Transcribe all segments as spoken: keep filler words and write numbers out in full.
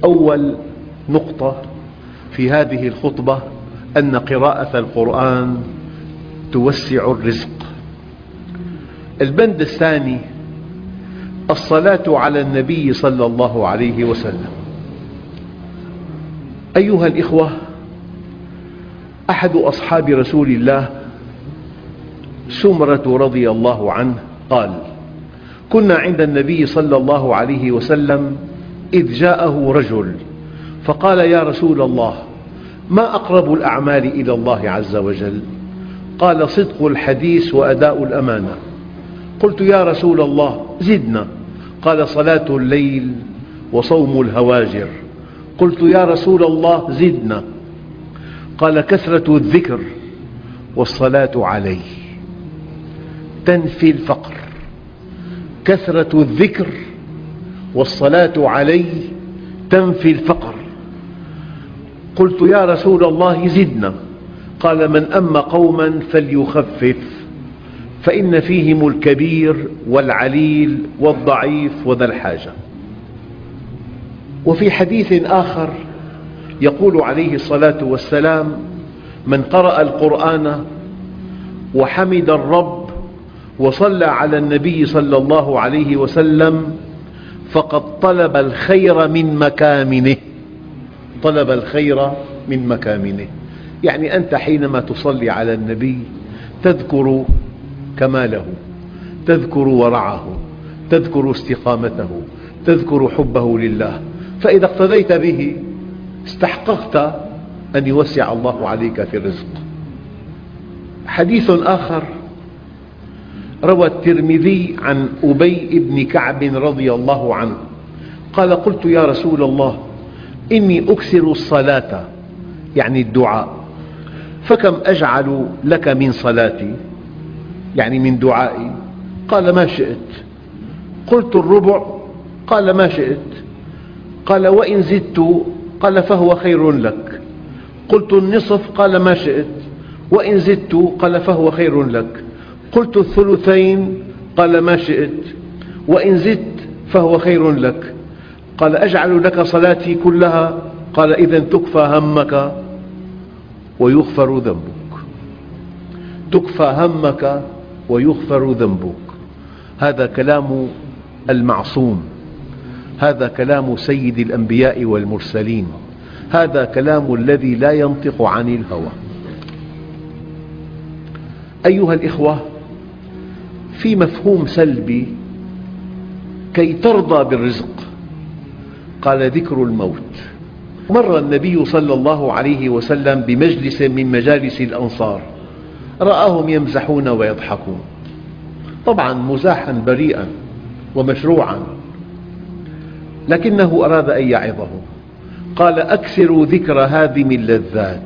أول نقطة في هذه الخطبة أن قراءة القرآن توسع الرزق. البند الثاني الصلاة على النبي صلى الله عليه وسلم. أيها الإخوة، أحد أصحاب رسول الله سمرة رضي الله عنه قال: كنا عند النبي صلى الله عليه وسلم إذ جاءه رجل فقال: يا رسول الله، ما أقرب الأعمال إلى الله عز وجل؟ قال: صدق الحديث وأداء الأمانة. قلت: يا رسول الله زدنا. قال: صلاة الليل وصوم الهواجر. قلت: يا رسول الله زدنا. قال: كثرة الذكر والصلاة عليه تنفي الفقر. كثرة الذكر والصلاة عليه تنفي الفقر. قلت: يا رسول الله زدنا. قال: من أم قوما فليخفف، فإن فيهم الكبير والعليل والضعيف وذا الحاجة. وفي حديث آخر يقول عليه الصلاة والسلام: من قرأ القرآن وحمد الرب وصلى على النبي صلى الله عليه وسلم فقد طلب الخير من مكامنه. طلب الخير من مكامنه، يعني أنت حينما تصلي على النبي تذكر كماله، تذكر ورعه، تذكر استقامته، تذكر حبه لله، فإذا اقتديت به استحققت أن يوسع الله عليك في الرزق. حديث آخر روى الترمذي عن أبي بن كعب رضي الله عنه قال: قلت: يا رسول الله، إني أكثر الصلاة، يعني الدعاء، فكم أجعل لك من صلاتي، يعني من دعائي؟ قال: ما شئت. قلت: الربع؟ قال: ما شئت. قال: وإن زدت؟ قال: فهو خير لك. قلت: النصف؟ قال: ما شئت. وإن زدت؟ قال: فهو خير لك. قلت: الثلثين؟ قال: ما شئت. وإن زدت فهو خير لك. قال: أجعل لك صلاتي كلها؟ قال: إذن تكفى همك ويغفر ذنبك. تكفى همك ويغفر ذنبك. هذا كلام المعصوم، هذا كلام سيد الأنبياء والمرسلين، هذا كلام الذي لا ينطق عن الهوى. أيها الإخوة، في مفهوم سلبي كي ترضى بالرزق، قال: ذكر الموت. مر النبي صلى الله عليه وسلم بمجلس من مجالس الأنصار، رآهم يمزحون ويضحكون، طبعا مزاحا بريئا ومشروعا، لكنه أراد أن يعظهم. قال: أكثروا ذكر هادم اللذات،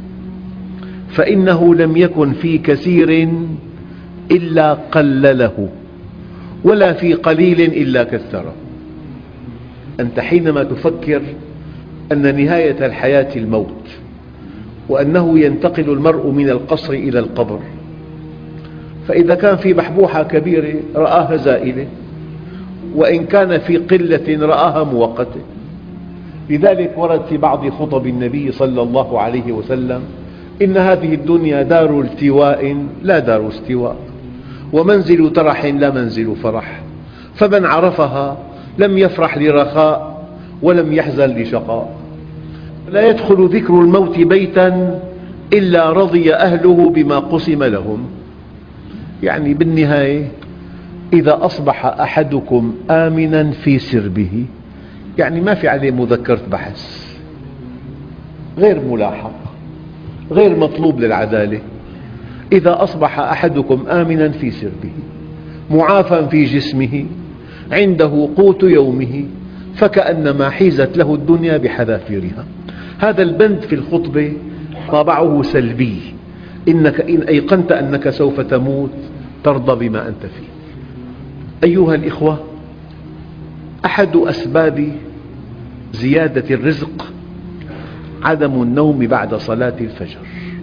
فإنه لم يكن في كثير إلا قلله، ولا في قليل إلا كثره. أنت حينما تفكر أن نهاية الحياة الموت، وأنه ينتقل المرء من القصر إلى القبر، فإذا كان في بحبوحة كبيرة رآها زائلة، وإن كان في قلة رآها مؤقتة. لذلك ورد في بعض خطب النبي صلى الله عليه وسلم: إن هذه الدنيا دار التواء لا دار استواء، ومنزل ترح لا منزل فرح، فمن عرفها لم يفرح لرخاء ولم يحزن لشقاء. لا يدخل ذكر الموت بيتا إلا رضي أهله بما قسم لهم. يعني بالنهاية إذا أصبح أحدكم آمنا في سربه، يعني ما في عليه مذكرة بحث، غير ملاحق، غير مطلوب للعدالة. إذا أصبح أحدكم آمنا في سربه معافى في جسمه عنده قوت يومه فكأنما حيزت له الدنيا بحذافيرها. هذا البند في الخطبة طابعه سلبي، إنك إن أيقنت أنك سوف تموت ترضى بما أنت فيه. أيها الإخوة، أحد أسباب زيادة الرزق عدم النوم بعد صلاة الفجر،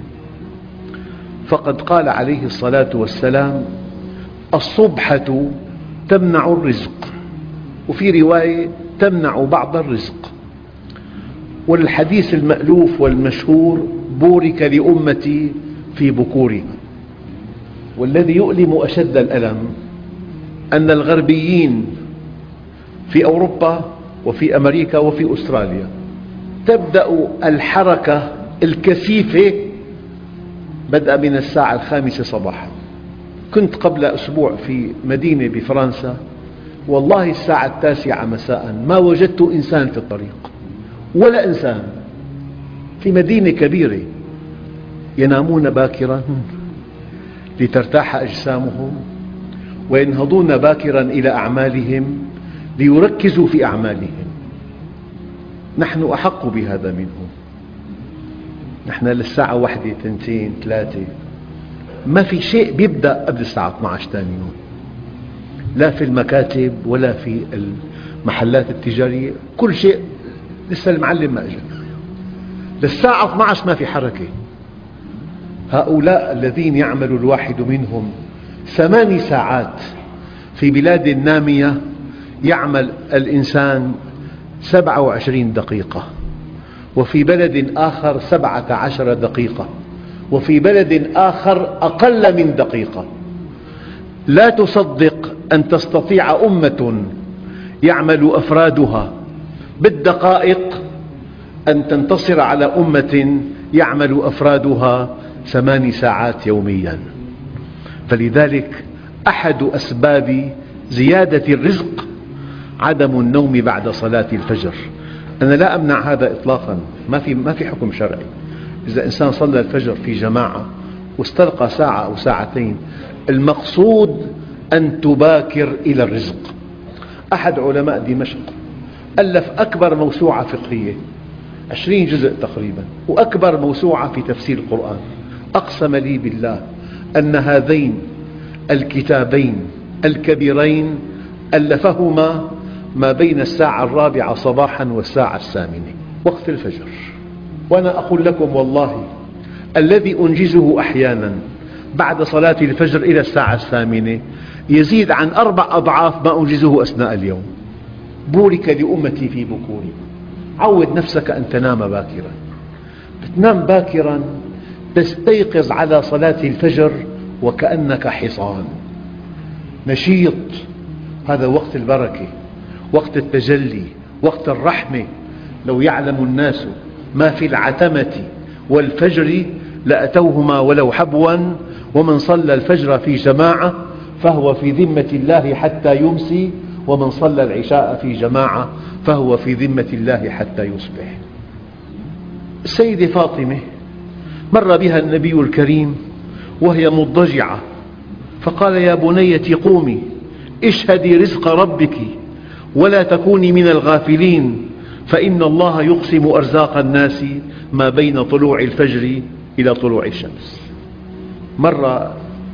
فقد قال عليه الصلاة والسلام: الصبحة تمنع الرزق، وفي رواية تمنع بعض الرزق. والحديث المألوف والمشهور: بورك لأمتي في بكورها. والذي يؤلم أشد الألم أن الغربيين في أوروبا وفي أمريكا وفي أستراليا تبدأ الحركة الكثيفة بدءا من الساعة الخامسة صباحا. كنت قبل أسبوع في مدينة بفرنسا، والله الساعة التاسعة مساء ما وجدت إنسان في الطريق، ولا إنسان، في مدينة كبيرة. ينامون باكرا لترتاح أجسامهم، وينهضون باكرا إلى أعمالهم ليركزوا في أعمالهم. نحن أحق بهذا منهم. نحن للساعة واحدة تنتين ثلاثة ما في شيء بيبدأ قبل الساعة اثني عشر ثاني يوم، لا في المكاتب ولا في المحلات التجارية، كل شيء لسه المعلم ما أجل. للساعة اثني عشر ما في حركة. هؤلاء الذين يعمل الواحد منهم ثماني ساعات في بلاد نامية يعمل الإنسان سبعة وعشرين دقيقة، وفي بلد آخر سبعة عشر دقيقة، وفي بلد آخر أقل من دقيقة. لا تصدق أن تستطيع أمة يعمل أفرادها بالدقائق أن تنتصر على أمة يعمل أفرادها ثماني ساعات يوميا. فلذلك أحد أسباب زيادة الرزق عدم النوم بعد صلاة الفجر. أنا لا أمنع هذا إطلاقا، ما في ما في حكم شرعي. إذا إنسان صلى الفجر في جماعة واستلقى ساعة أو ساعتين، المقصود أن تباكر إلى الرزق. أحد علماء دمشق ألف أكبر موسوعة فقهية، عشرين جزء تقريبا، وأكبر موسوعة في تفسير القرآن. أقسم لي بالله أن هذين الكتابين الكبيرين ألفهما ما بين الساعة الرابعة صباحا والساعة الثامنة وقت الفجر. وأنا أقول لكم والله الذي أنجزه أحيانا بعد صلاة الفجر إلى الساعة الثامنة يزيد عن أربع أضعاف ما أنجزه أثناء اليوم. بورك لأمتي في بكورها. عود نفسك أن تنام باكرا. تنام باكرا تستيقظ على صلاة الفجر وكأنك حصان نشيط. هذا وقت البركة، وقت التجلي، وقت الرحمة. لو يعلم الناس ما في العتمة والفجر لأتوهما ولو حبوا. ومن صلى الفجر في جماعة فهو في ذمة الله حتى يمسي، ومن صلى العشاء في جماعة فهو في ذمة الله حتى يصبح. السيدة فاطمة مر بها النبي الكريم وهي مضجعة، فقال: يا بنيتي قومي اشهدي رزق ربك ولا تكوني من الغافلين، فإن الله يقسم أرزاق الناس ما بين طلوع الفجر إلى طلوع الشمس. مرة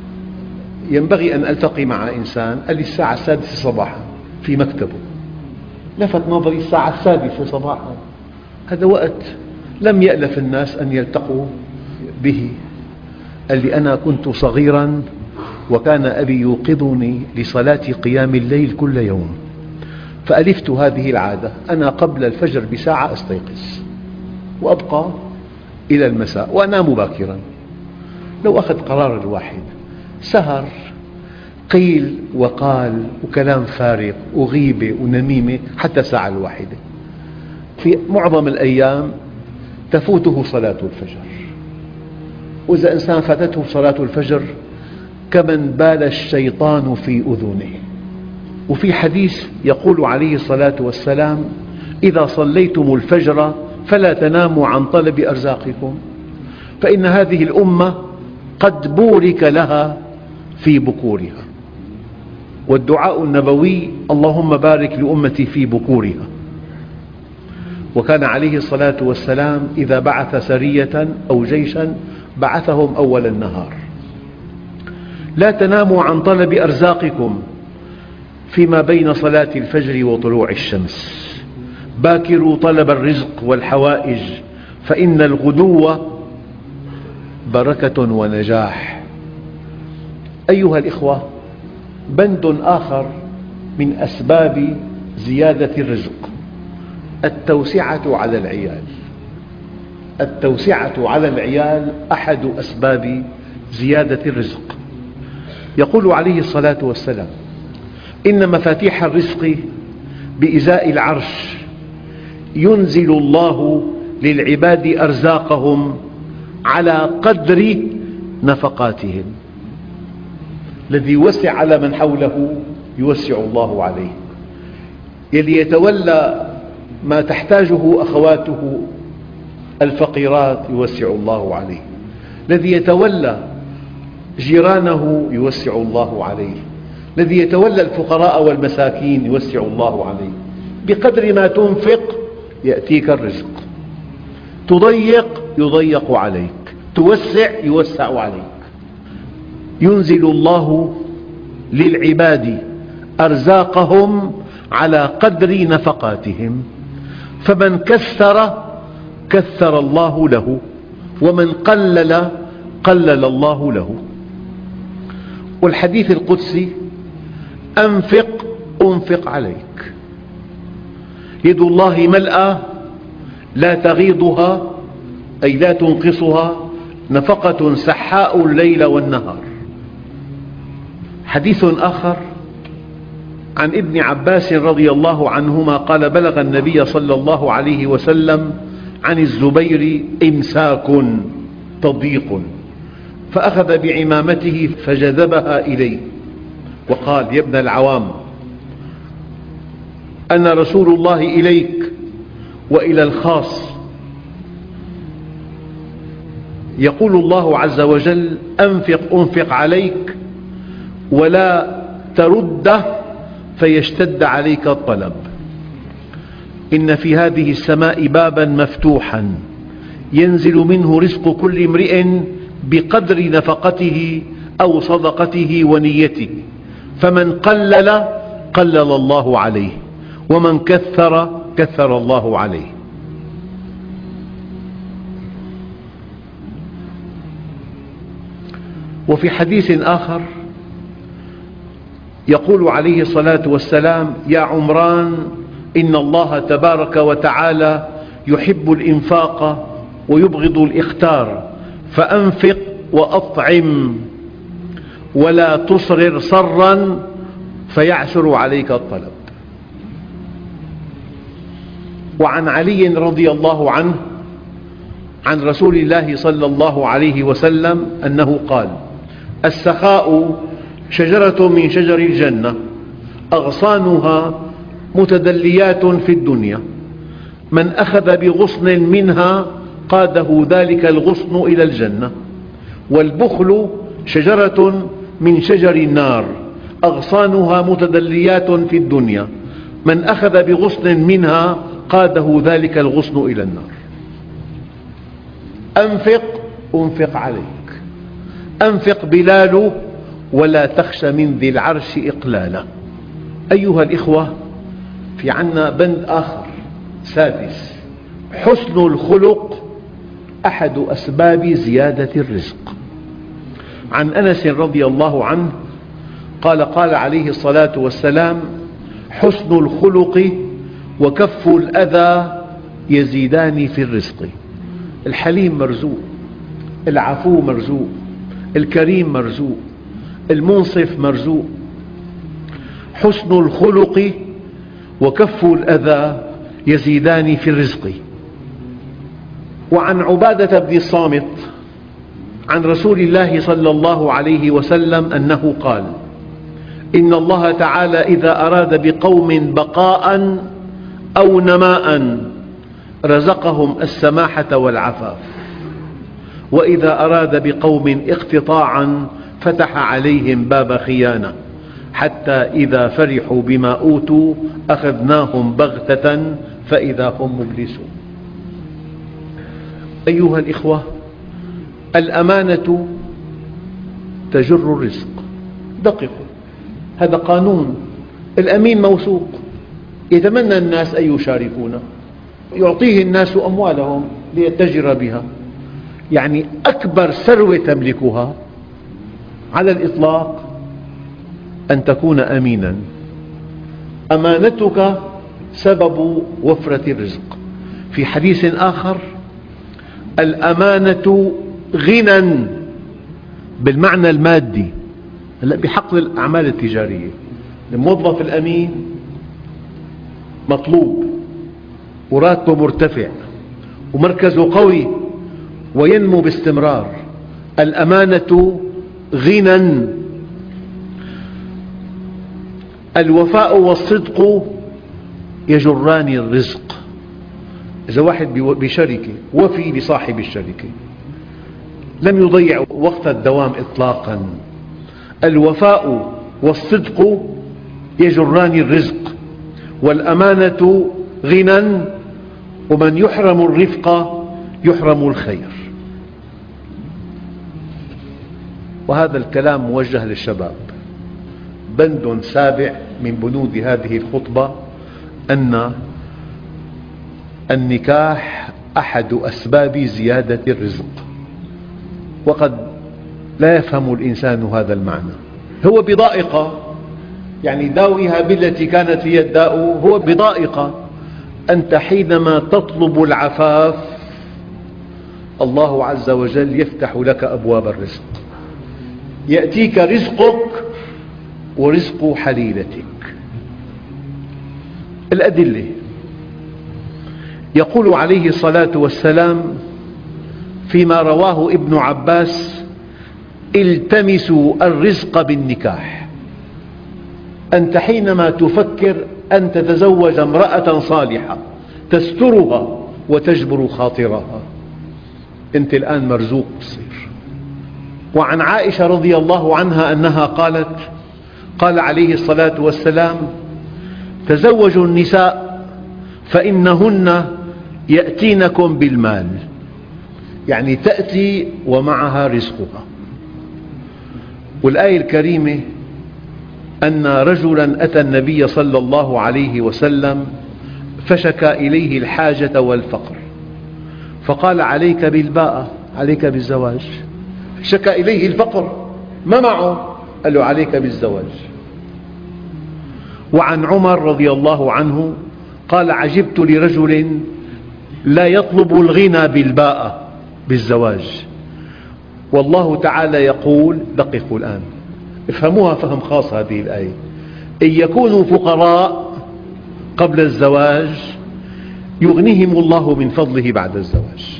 ينبغي أن ألتقي مع إنسان، قال لي الساعة السادسة صباحا في مكتبه. لفت نظري الساعة السادسة صباحا، هذا وقت لم يألف الناس أن يلتقوا به. قال لي: أنا كنت صغيرا وكان أبي يوقظني لصلاة قيام الليل كل يوم، فألفت هذه العادة، أنا قبل الفجر بساعة أستيقظ وأبقى إلى المساء وأنام باكرا. لو أخذ قرار الواحد سهر قيل وقال وكلام فارغ وغيبة ونميمة حتى الساعة الواحدة، في معظم الأيام تفوته صلاة الفجر. وإذا إنسان فاتته صلاة الفجر كمن بال الشيطان في أذنه. وفي حديث يقول عليه الصلاة والسلام: إذا صليتم الفجر فلا تناموا عن طلب أرزاقكم، فإن هذه الأمة قد بورك لها في بكورها. والدعاء النبوي: اللهم بارك لأمتي في بكورها. وكان عليه الصلاة والسلام إذا بعث سرية أو جيشا بعثهم أول النهار. لا تناموا عن طلب أرزاقكم فيما بين صلاة الفجر وطلوع الشمس، باكروا طلب الرزق والحوائج، فإن الغدو بركة ونجاح. أيها الإخوة، بند آخر من أسباب زيادة الرزق التوسعة على العيال. التوسعة على العيال أحد أسباب زيادة الرزق. يقول عليه الصلاة والسلام: إن مفاتيح الرزق بإزاء العرش ينزل الله للعباد أرزاقهم على قدر نفقاتهم. الذي يوسع على من حوله يوسع الله عليه. يلي يتولى ما تحتاجه أخواته الفقيرات يوسع الله عليه. الذي يتولى جيرانه يوسع الله عليه. الذي يتولى الفقراء والمساكين يوسع الله عليه. بقدر ما تنفق يأتيك الرزق. تضيق يضيق عليك، توسع يوسع عليك. ينزل الله للعباد أرزاقهم على قدر نفقاتهم، فمن كثر كثر الله له، ومن قلل قلل الله له. والحديث القدسي: أنفق أنفق عليك. يد الله ملأى لا تغيضها، أي لا تنقصها، نفقة سحاء الليل والنهار. حديث آخر عن ابن عباس رضي الله عنهما قال: بلغ النبي صلى الله عليه وسلم عن الزبير إمساك تضييق، فأخذ بعمامته فجذبها إليه وقال: يا ابن العوام، أنا رسول الله إليك وإلى الخاص. يقول الله عز وجل: أنفق أنفق عليك ولا ترده فيشتد عليك الطلب. إن في هذه السماء بابا مفتوحا ينزل منه رزق كل امرئ بقدر نفقته أو صدقته ونيته، فمن قلل قلل الله عليه، ومن كثر كثر الله عليه. وفي حديث آخر يقول عليه الصلاة والسلام: يا عمران، إن الله تبارك وتعالى يحب الإنفاق ويبغض الإختار، فأنفق وأطعم ولا تصرر صرا فيعسر عليك الطلب. وعن علي رضي الله عنه عن رسول الله صلى الله عليه وسلم أنه قال: السخاء شجرة من شجر الجنة، أغصانها متدليات في الدنيا، من أخذ بغصن منها قاده ذلك الغصن إلى الجنة. والبخل شجرة من شجر النار، أغصانها متدليات في الدنيا، من أخذ بغصن منها قاده ذلك الغصن إلى النار. أنفق أنفق عليك. أنفق بلال ولا تخش من ذي العرش إقلالا. أيها الإخوة، في عنا بند آخر سادس: حسن الخلق أحد أسباب زيادة الرزق. عن أنس رضي الله عنه قال: قال عليه الصلاة والسلام: حسن الخلق وكف الأذى يزيدان في الرزق. الحليم مرزوق، العفو مرزوق، الكريم مرزوق، المنصف مرزوق. حسن الخلق وكف الأذى يزيدان في الرزق. وعن عبادة بن الصامت عن رسول الله صلى الله عليه وسلم أنه قال: إن الله تعالى إذا أراد بقوم بقاء أو نماء رزقهم السماحة والعفاف، وإذا أراد بقوم اقتطاعا فتح عليهم باب خيانة، حتى إذا فرحوا بما أوتوا أخذناهم بغتة فإذا هم مبلسون. أيها الإخوة، الأمانة تجر الرزق. دققوا، هذا قانون. الأمين موثوق، يتمنى الناس أن يشاركونه، يعطيه الناس أموالهم ليتجر بها. يعني أكبر ثروة تملكها على الإطلاق أن تكون أمينا. أمانتك سبب وفرة الرزق. في حديث آخر: الأمانة غنى بالمعنى المادي، هلا بحق الأعمال التجارية الموظف الأمين مطلوب وراتبه مرتفع ومركزه قوي وينمو باستمرار. الأمانة غنى. الوفاء والصدق يجران الرزق. إذا واحد بشركة وفي لصاحب الشركة لم يضيع وقت الدوام إطلاقا. الوفاء والصدق يجران الرزق، والأمانة غنى، ومن يحرم الرفق يحرم الخير. وهذا الكلام موجه للشباب. بند سابع من بنود هذه الخطبة أن النكاح أحد أسباب زيادة الرزق، وقد لا يفهم الإنسان هذا المعنى. هو بضائقة، يعني داويها بالتي كانت هي الداء، هو بضائقة. أنت حينما تطلب العفاف الله عز وجل يفتح لك أبواب الرزق، يأتيك رزقك ورزق حليلتك. الأدلة: يقول عليه الصلاة والسلام فيما رواه ابن عباس: التمسوا الرزق بالنكاح. أنت حينما تفكر أن تتزوج امرأة صالحة تسترها وتجبر خاطرها، أنت الآن مرزوق تصير. وعن عائشة رضي الله عنها أنها قالت: قال عليه الصلاة والسلام: تزوجوا النساء فإنهن يأتينكم بالمال، يعني تأتي ومعها رزقها. والآية الكريمة أن رجلا أتى النبي صلى الله عليه وسلم فشكى إليه الحاجة والفقر، فقال: عليك بالباءة، عليك بالزواج. شكى إليه الفقر، ما معه، قال له: عليك بالزواج. وعن عمر رضي الله عنه قال: عجبت لرجل لا يطلب الغنى بالباءة، بالزواج، والله تعالى يقول، دققوا الآن افهموها فهم خاص هذه الآية: إن يكونوا فقراء قبل الزواج يغنيهم الله من فضله بعد الزواج.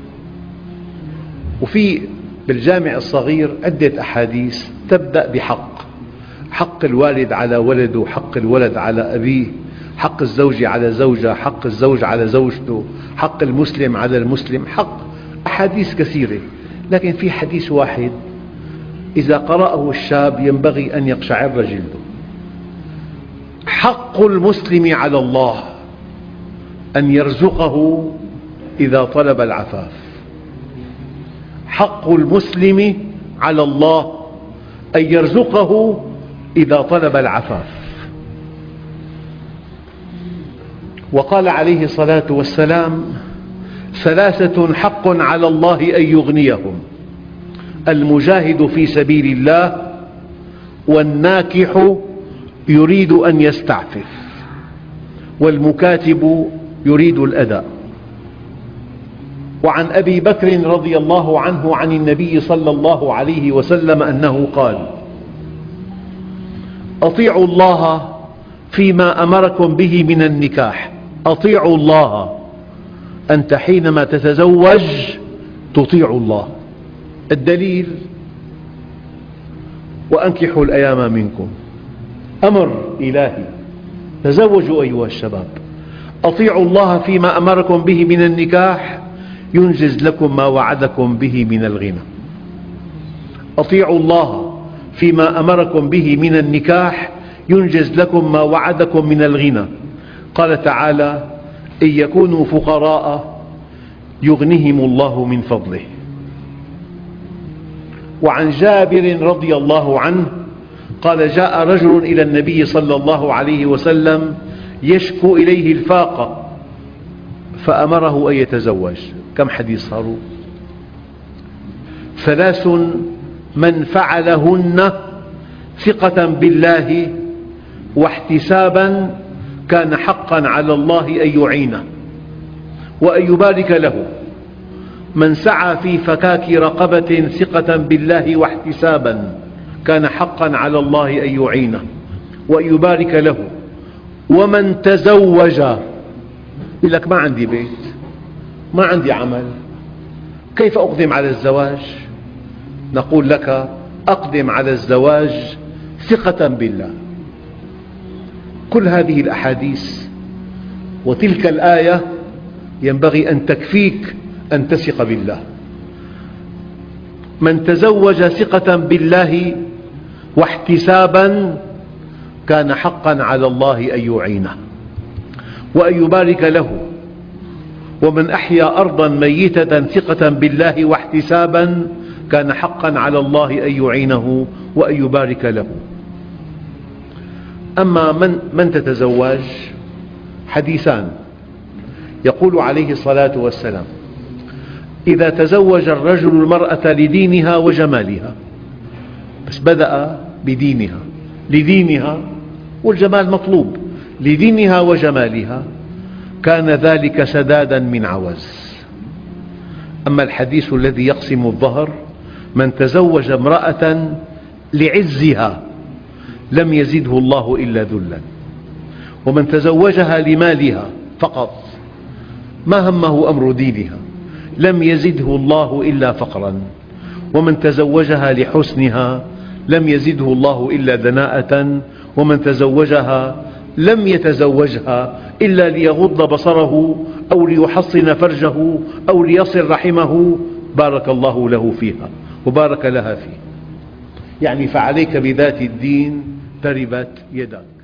وفي بالجامع الصغير عدة أحاديث تبدأ بحق: حق الوالد على ولده، حق الولد على أبيه، حق الزوج على زوجة، حق الزوج على زوجته، حق المسلم على المسلم، حق أحاديث كثيرة. لكن في حديث واحد إذا قرأه الشاب ينبغي أن يقشعر جلده: حق المسلم على الله أن يرزقه إذا طلب العفاف. حق المسلم على الله أن يرزقه إذا طلب العفاف. وقال عليه الصلاة والسلام: ثلاثة حق على الله أن يغنيهم: المجاهد في سبيل الله، والناكح يريد أن يستعفف، والمكاتب يريد الأداء. وعن أبي بكر رضي الله عنه عن النبي صلى الله عليه وسلم أنه قال: أطيعوا الله فيما أمركم به من النكاح. أطيعوا الله، أنت حينما تتزوج تطيع الله. الدليل: وأنكحوا الأيام منكم، أمر إلهي، تزوجوا أيها الشباب. أطيعوا الله فيما أمركم به من النكاح ينجز لكم ما وعدكم به من الغنى. أطيعوا الله فيما أمركم به من النكاح ينجز لكم ما وعدكم من الغنى. قال تعالى: إن يكونوا فقراء يغنيهم الله من فضله. وعن جابر رضي الله عنه قال: جاء رجل إلى النبي صلى الله عليه وسلم يشكو إليه الفاقة فأمره أن يتزوج. كم حديث صاروا؟ ثلاث من فعلهن ثقة بالله واحتسابا كان حقا على الله أن يعينه وأن يبارك له. من سعى في فكاك رقبة ثقة بالله واحتسابا كان حقا على الله أن يعينه وأن يبارك له. ومن تزوج، يقول لك ما عندي بيت، ما عندي عمل، كيف أقدم على الزواج؟ نقول لك أقدم على الزواج ثقة بالله. كل هذه الأحاديث وتلك الآية ينبغي أن تكفيك أن تثق بالله. من تزوج ثقة بالله واحتسابا كان حقا على الله أن يعينه وأن يبارك له. ومن أحيا أرضا ميتة ثقة بالله واحتسابا كان حقا على الله أن يعينه وأن يبارك له. أما من, من تتزوج حديثان. يقول عليه الصلاة والسلام: إذا تزوج الرجل المرأة لدينها وجمالها، بس بدأ بدينها، لدينها، والجمال مطلوب، لدينها وجمالها، كان ذلك سدادا من عوز. أما الحديث الذي يقسم الظهر: من تزوج امرأة لعزها لم يزده الله إلا ذلا، ومن تزوجها لمالها فقط ما همه أمر دينها لم يزده الله إلا فقرا، ومن تزوجها لحسنها لم يزده الله إلا دناءة، ومن تزوجها لم يتزوجها إلا ليغض بصره أو ليحصن فرجه أو ليصل رحمه، بارك الله له فيها وبارك لها فيه. يعني فعليك بذات الدين تربت يداك.